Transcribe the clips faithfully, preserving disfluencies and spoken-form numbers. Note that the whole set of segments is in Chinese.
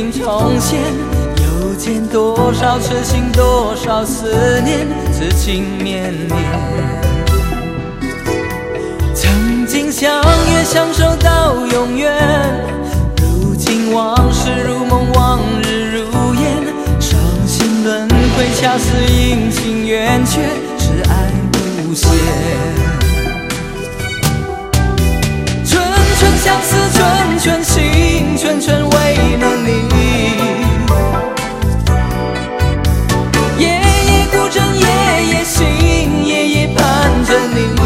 景重现。又见多少痴心，多少思念，此情绵绵。曾经相约相守到永远，如今往事如梦，往日如烟。伤心轮回，恰似阴晴圆缺，是爱无限。春春相思，春春心，春春为了你。夜夜孤枕，夜夜醒，夜夜盼着你。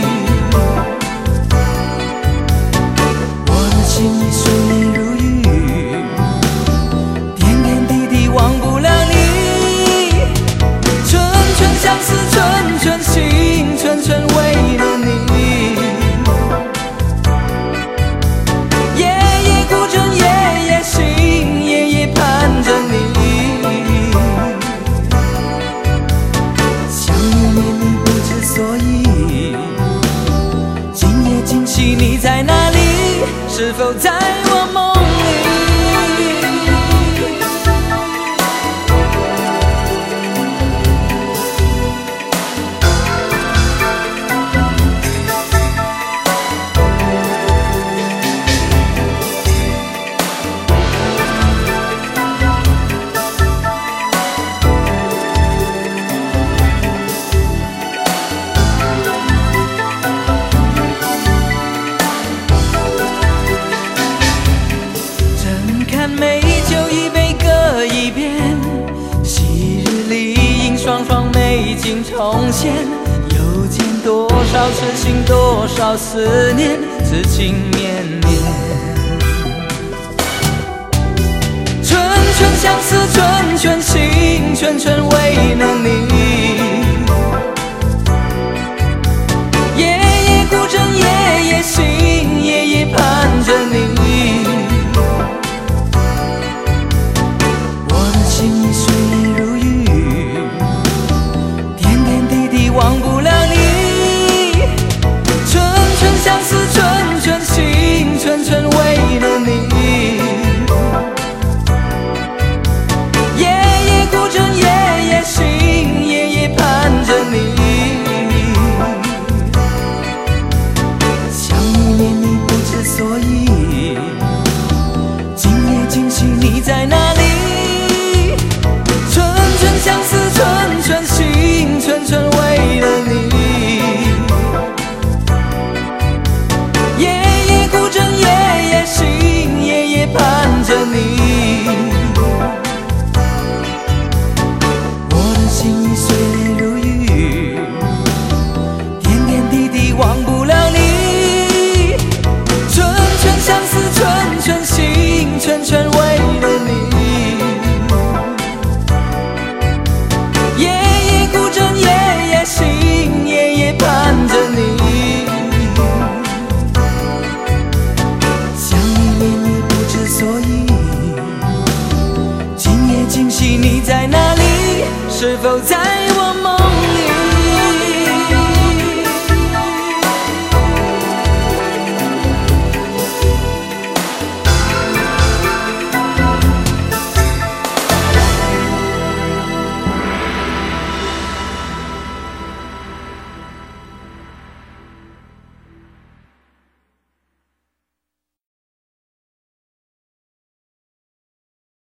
我的心里水泪如雨，点点滴滴忘不了你。春春相思，春春心，春春为了你。夜夜孤枕，夜夜醒，夜夜盼着你。想念念你不知所以，今夜今夕你在哪里？是否在我梦里？美酒一杯歌一遍，昔日里映双双美景重现。又见多少痴心，多少思念，此情绵绵。春春相思，春春心，春春为了你。夜夜孤枕，夜夜醒，夜夜盼着你。心里水泪如雨，点点滴滴忘不了你。春春相思，春春心，春春为了你。夜夜孤枕，夜夜醒，夜夜盼着你。想你念你不知所以，今夜今夕你在哪里？相思，春春心，春春为了你。夜夜孤枕，夜夜醒，夜夜盼着你。我的心里水泪如雨，点点滴滴忘不了你。春春相思，春春心，春春为了你。夜夜孤枕，夜夜醒，夜夜盼着你。想你念你不知所以，今夜今夕你在哪里？是否在